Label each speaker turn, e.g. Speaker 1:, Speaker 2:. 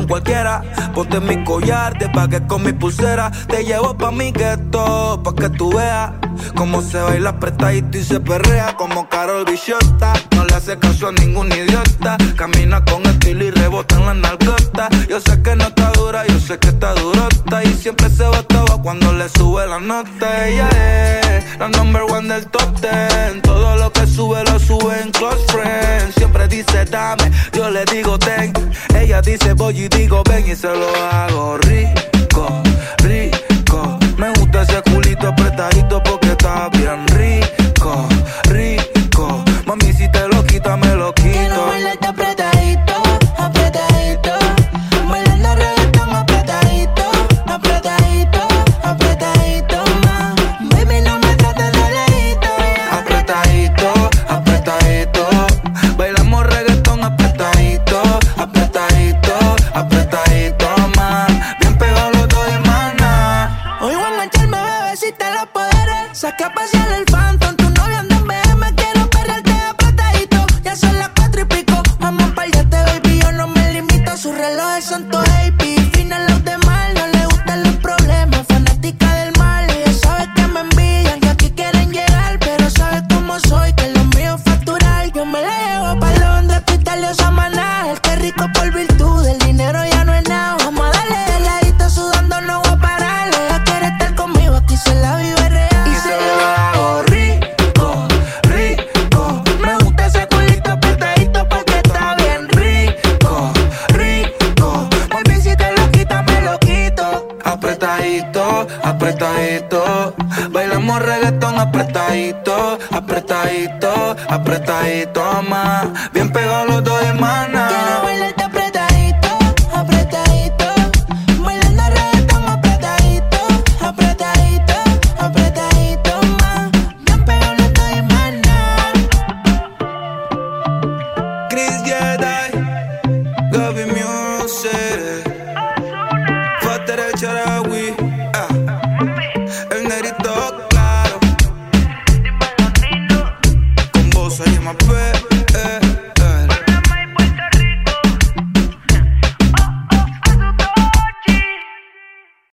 Speaker 1: cualquiera. Ponte mi collar, te pagué con mi pulsera. Te llevo pa' mi gueto, pa' que tú veas cómo se baila apretadito y se perrea como Karol Bichota. No le hace caso a ningún idiota. Camina con estilo y rebota en la nalgota. Yo sé que no está dura, yo sé que está durota. Y siempre se botaba cuando le sube la nota. Ella es la number one del top 10. Todo lo que sube lo sube en Close Friends. Siempre dice dame, yo le digo ten. Ella dice voy y digo ven y se lo hago rico, rico. Me gusta ese culito apretadito porque está bien rico, rico. Mami, si te lo quita, me lo quito.
Speaker 2: Quiero bailarte apretadito, apretadito. Bailando reggaetón apretadito, apretadito, apretadito más. Baby, no me trates de lejito.
Speaker 1: Apretadito, apretadito. Bailamos reggaetón apretadito, apretadito, apretadito más. Bien pegados los dos y más nada.
Speaker 2: Hoy voy a engancharme, bebecita, los poderes. Saqué a pasear el Phantom, tu novia anda en BM. Quiero perrearte apretadito, ya son las 4 y pico. Vamos pa'l yate, baby, yo no me limito. Sus relojes son todo AP, fina los demás. No le gustan los problemas, fanática del mal. Ella sabe que me envidian, que aquí quieren llegar. Pero sabe cómo soy, que lo mío es facturar. Yo me la llevo pa' Londres, Hospital o Samaná. El que rico por virtud, el dinero ya no es nada. Vamos a darle de ladito, sudando no voy a parar. Ella quiere estar conmigo, aquí se la vive real.
Speaker 1: Y se lo hago rico, rico. Me gusta ese culito apretadito porque está bien rico, rico. Mami, si te lo quita, me lo quito. Apretadito, apretadito. Bailamos reggaetón apretadito, apretadito, apretadito más. Bien pegados los dos y más nada.
Speaker 2: Quiero bailarte apretadito, apretadito. Bailando reggaetón apretadito, apretadito, apretadito más. Bien pegado no estoy más nada.
Speaker 1: Chris Jedi, Gaby Music, Fater el Charawi, el negrito claro. Con vos hay más